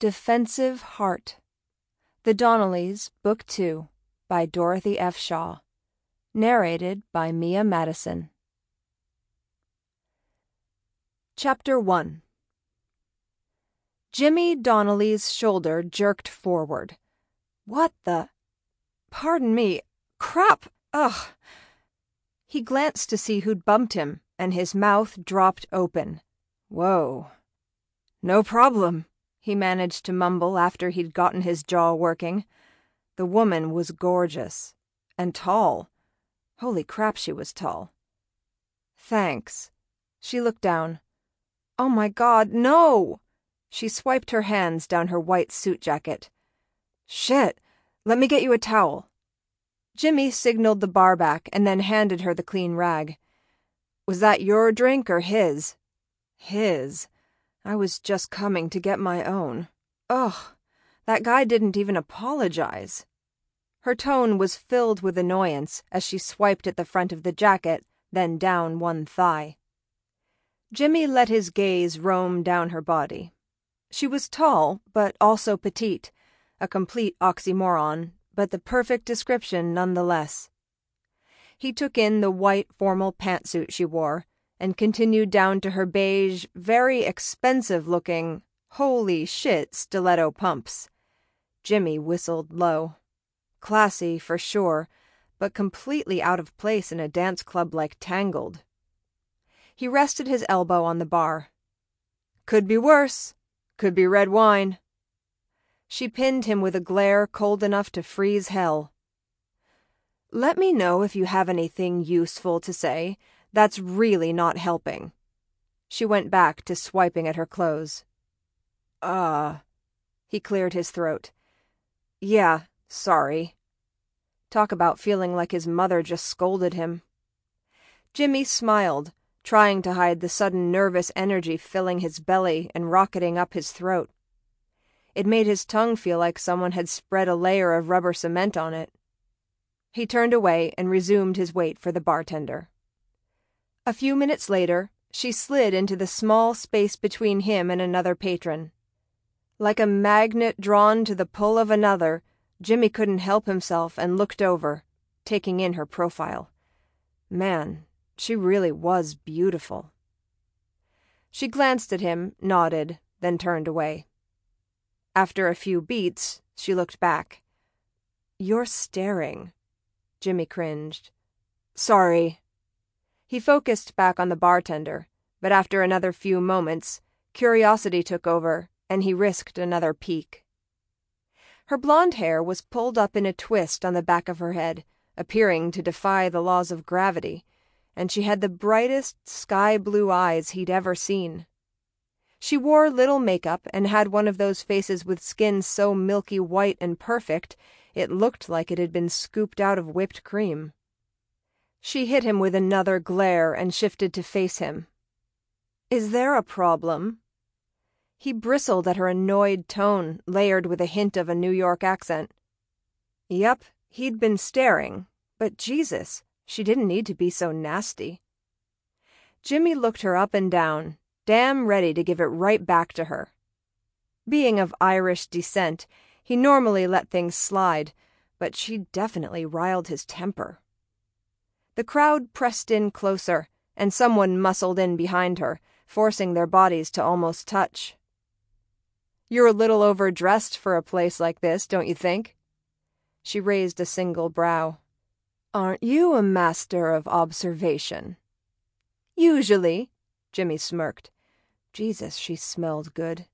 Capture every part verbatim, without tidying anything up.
Defensive Heart. The Donnellys, Book two, by Dorothy F. Shaw. Narrated by Mia Madison. Chapter one. Jimmy Donnelly's shoulder jerked forward. What the... Pardon me. Crap! Ugh! He glanced to see who'd bumped him, and his mouth dropped open. Whoa. No problem, he managed to mumble after he'd gotten his jaw working. The woman was gorgeous. And tall. Holy crap, she was tall. Thanks. She looked down. Oh my God, no! She swiped her hands down her white suit jacket. Shit! Let me get you a towel. Jimmy signaled the bar back and then handed her the clean rag. Was that your drink or his? His. I was just coming to get my own. Ugh, that guy didn't even apologize. Her tone was filled with annoyance as she swiped at the front of the jacket, then down one thigh. Jimmy let his gaze roam down her body. She was tall, but also petite, a complete oxymoron, but the perfect description nonetheless. He took in the white formal pantsuit she wore, and continued down to her beige, very expensive-looking, holy shit stiletto pumps. Jimmy whistled low. Classy, for sure, but completely out of place in a dance club like Tangled. He rested his elbow on the bar. Could be worse. Could be red wine. She pinned him with a glare cold enough to freeze hell. Let me know if you have anything useful to say. That's really not helping. She went back to swiping at her clothes. Uh, he cleared his throat. Yeah, sorry. Talk about feeling like his mother just scolded him. Jimmy smiled, trying to hide the sudden nervous energy filling his belly and rocketing up his throat. It made his tongue feel like someone had spread a layer of rubber cement on it. He turned away and resumed his wait for the bartender. A few minutes later, she slid into the small space between him and another patron. Like a magnet drawn to the pull of another, Jimmy couldn't help himself and looked over, taking in her profile. Man, she really was beautiful. She glanced at him, nodded, then turned away. After a few beats, she looked back. You're staring. Jimmy cringed. Sorry. He focused back on the bartender, but after another few moments, curiosity took over, and he risked another peek. Her blonde hair was pulled up in a twist on the back of her head, appearing to defy the laws of gravity, and she had the brightest sky-blue eyes he'd ever seen. She wore little makeup and had one of those faces with skin so milky white and perfect it looked like it had been scooped out of whipped cream. She hit him with another glare and shifted to face him. Is there a problem? He bristled at her annoyed tone, layered with a hint of a New York accent. Yep, he'd been staring, but Jesus, she didn't need to be so nasty. Jimmy looked her up and down, damn ready to give it right back to her. Being of Irish descent, he normally let things slide, but she definitely riled his temper. The crowd pressed in closer, and someone muscled in behind her, forcing their bodies to almost touch. You're a little overdressed for a place like this, don't you think? She raised a single brow. Aren't you a master of observation? Usually, Jimmy smirked. Jesus, she smelled good.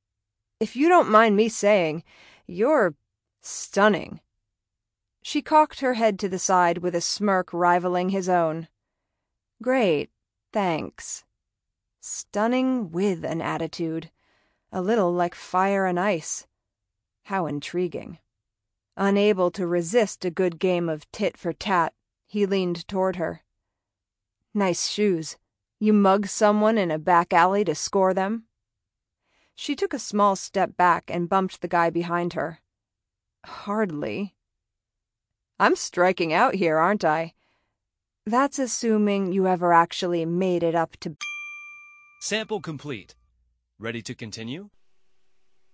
If you don't mind me saying, you're stunning. She cocked her head to the side with a smirk rivaling his own. Great, thanks. Stunning with an attitude. A little like fire and ice. How intriguing. Unable to resist a good game of tit for tat, he leaned toward her. Nice shoes. You mug someone in a back alley to score them? She took a small step back and bumped the guy behind her. Hardly. I'm striking out here, aren't I? That's assuming you ever actually made it up to... Sample complete. Ready to continue?